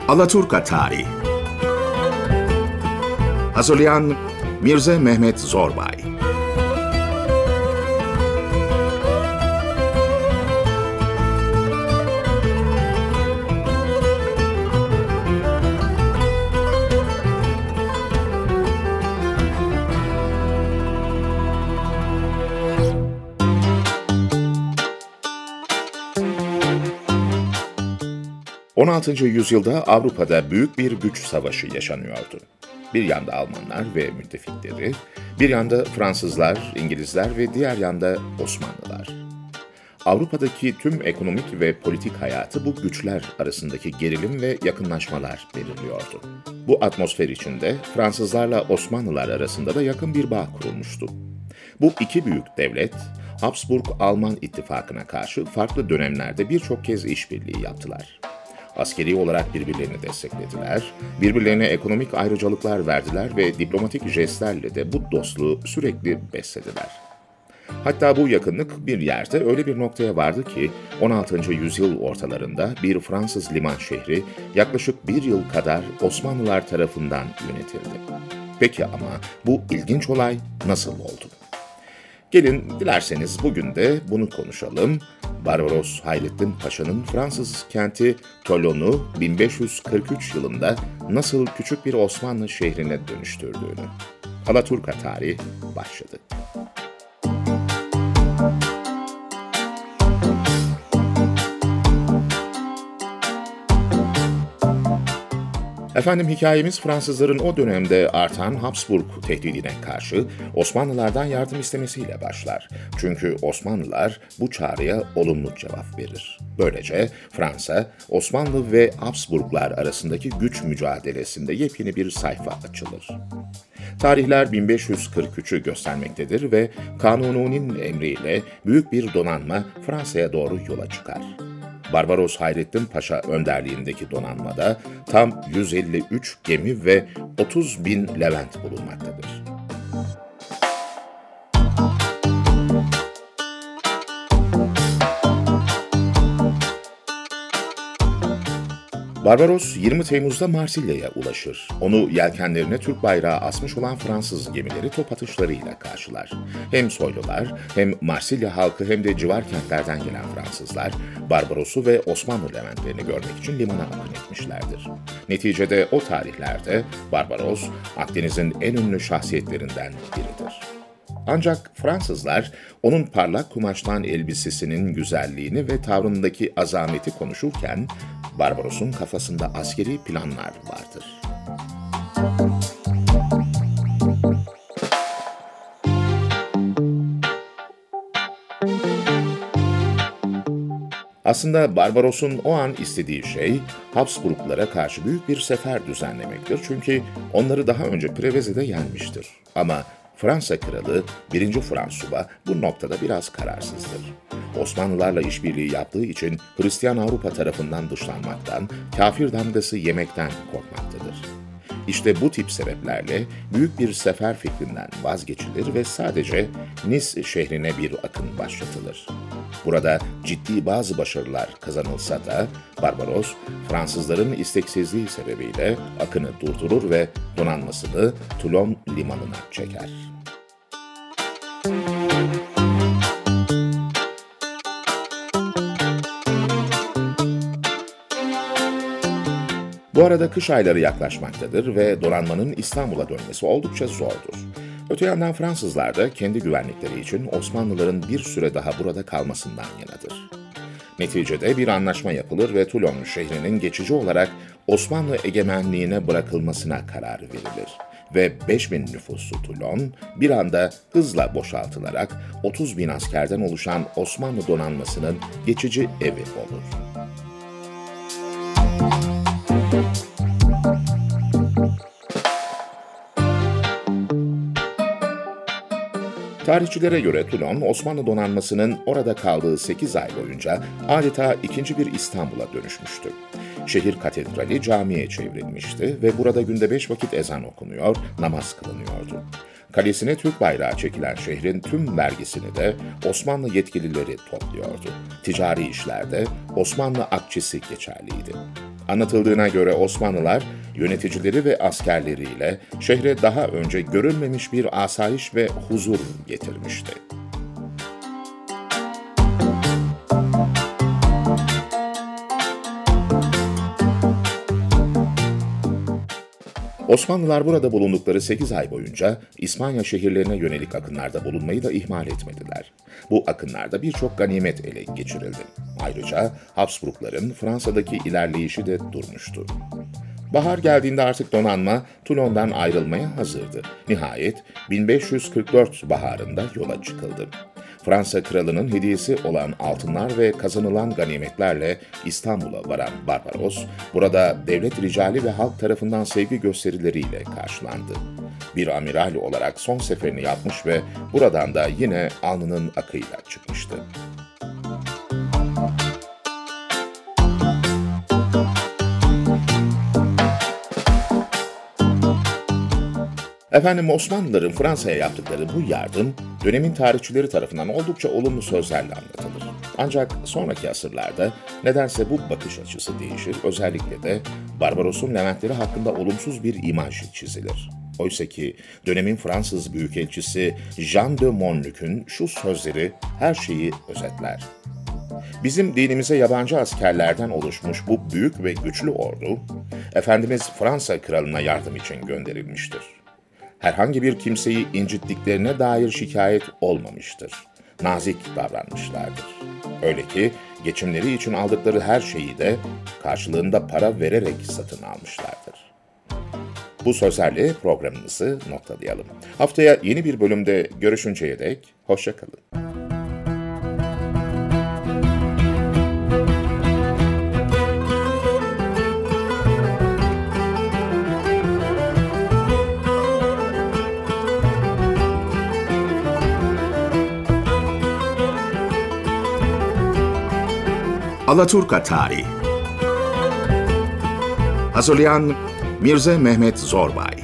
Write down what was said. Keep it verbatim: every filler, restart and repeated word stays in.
Alaturka Tarih. Hazırlayan Mirze Mehmet Zorbay. on altıncı yüzyılda Avrupa'da büyük bir güç savaşı yaşanıyordu. Bir yanda Almanlar ve müttefikleri, bir yanda Fransızlar, İngilizler ve diğer yanda Osmanlılar. Avrupa'daki tüm ekonomik ve politik hayatı bu güçler arasındaki gerilim ve yakınlaşmalar belirliyordu. Bu atmosfer içinde Fransızlarla Osmanlılar arasında da yakın bir bağ kurulmuştu. Bu iki büyük devlet, Habsburg-Alman ittifakına karşı farklı dönemlerde birçok kez işbirliği yaptılar. Askeri olarak birbirlerini desteklediler, birbirlerine ekonomik ayrıcalıklar verdiler ve diplomatik jestlerle de bu dostluğu sürekli beslediler. Hatta bu yakınlık bir yerde öyle bir noktaya vardı ki on altıncı yüzyıl ortalarında bir Fransız liman şehri yaklaşık bir yıl kadar Osmanlılar tarafından yönetildi. Peki ama bu ilginç olay nasıl oldu? Gelin dilerseniz bugün de bunu konuşalım. Barbaros Hayrettin Paşa'nın Fransız kenti Toulon'u bin beş yüz kırk üç yılında nasıl küçük bir Osmanlı şehrine dönüştürdüğünü. Alaturka Tarih başladı. Efendim hikayemiz Fransızların o dönemde artan Habsburg tehdidine karşı Osmanlılardan yardım istemesiyle başlar. Çünkü Osmanlılar bu çağrıya olumlu cevap verir. Böylece Fransa, Osmanlı ve Habsburglar arasındaki güç mücadelesinde yepyeni bir sayfa açılır. Tarihler bin beş yüz kırk üçü göstermektedir ve Kanuni'nin emriyle büyük bir donanma Fransa'ya doğru yola çıkar. Barbaros Hayrettin Paşa önderliğindeki donanmada tam yüz elli üç gemi ve otuz bin levent bulunmaktadır. Barbaros yirmi Temmuz'da Marsilya'ya ulaşır. Onu yelkenlerine Türk bayrağı asmış olan Fransız gemileri top atışlarıyla karşılar. Hem soylular, hem Marsilya halkı hem de civar kentlerden gelen Fransızlar, Barbaros'u ve Osmanlı leventlerini görmek için limana akın etmişlerdir. Neticede o tarihlerde Barbaros, Akdeniz'in en ünlü şahsiyetlerinden biridir. Ancak Fransızlar onun parlak kumaştan elbisesinin güzelliğini ve tavrındaki azameti konuşurken Barbaros'un kafasında askeri planlar vardır. Aslında Barbaros'un o an istediği şey Habsburglara karşı büyük bir sefer düzenlemektir. Çünkü onları daha önce Preveze'de yenmiştir. Ama Fransa kralı birinci François bu noktada biraz kararsızdır. Osmanlılarla işbirliği yaptığı için Hristiyan Avrupa tarafından dışlanmaktan, kafir damgası yemekten korkmaktadır. İşte bu tip sebeplerle büyük bir sefer fikrinden vazgeçilir ve sadece Nice şehrine bir akın başlatılır. Burada ciddi bazı başarılar kazanılsa da Barbaros, Fransızların isteksizliği sebebiyle akını durdurur ve donanmasını Toulon limanına çeker. Bu arada kış ayları yaklaşmaktadır ve donanmanın İstanbul'a dönmesi oldukça zordur. Öte yandan Fransızlar da kendi güvenlikleri için Osmanlıların bir süre daha burada kalmasından yanadır. Neticede bir anlaşma yapılır ve Toulon şehrinin geçici olarak Osmanlı egemenliğine bırakılmasına karar verilir. Ve beş bin nüfuslu Toulon bir anda hızla boşaltılarak otuz bin askerden oluşan Osmanlı donanmasının geçici evi olur. Tarihçilere göre Toulon, Osmanlı donanmasının orada kaldığı sekiz ay boyunca adeta ikinci bir İstanbul'a dönüşmüştü. Şehir katedrali camiye çevrilmişti ve burada günde beş vakit ezan okunuyor, namaz kılınıyordu. Kalesine Türk bayrağı çekilen şehrin tüm vergisini de Osmanlı yetkilileri topluyordu. Ticari işlerde Osmanlı akçesi geçerliydi. Anlatıldığına göre Osmanlılar, yöneticileri ve askerleriyle şehre daha önce görülmemiş bir asayiş ve huzur getirmişti. Osmanlılar burada bulundukları sekiz ay boyunca İspanya şehirlerine yönelik akınlarda bulunmayı da ihmal etmediler. Bu akınlarda birçok ganimet ele geçirildi. Ayrıca Habsburgların Fransa'daki ilerleyişi de durmuştu. Bahar geldiğinde artık donanma Toulon'dan ayrılmaya hazırdı. Nihayet bin beş yüz kırk dört baharında yola çıkıldı. Fransa kralının hediyesi olan altınlar ve kazanılan ganimetlerle İstanbul'a varan Barbaros, burada devlet ricali ve halk tarafından sevgi gösterileriyle karşılandı. Bir amiral olarak son seferini yapmış ve buradan da yine alnının akıyla çıkmıştı. Efendim Osmanlıların Fransa'ya yaptıkları bu yardım, dönemin tarihçileri tarafından oldukça olumlu sözlerle anlatılır. Ancak sonraki asırlarda nedense bu bakış açısı değişir, özellikle de Barbaros'un Leventleri hakkında olumsuz bir imaj çizilir. Oysa ki dönemin Fransız Büyükelçisi Jean de Monluc'un şu sözleri her şeyi özetler. Bizim dinimize yabancı askerlerden oluşmuş bu büyük ve güçlü ordu, Efendimiz Fransa kralına yardım için gönderilmiştir. Herhangi bir kimseyi incittiklerine dair şikayet olmamıştır. Nazik davranmışlardır. Öyle ki geçimleri için aldıkları her şeyi de karşılığında para vererek satın almışlardır. Bu sözlerle programımızı noktalayalım. Haftaya yeni bir bölümde görüşünceye dek hoşça kalın. Alaturka Tarih. Hazırlayan Mirze Mehmet Zorbay.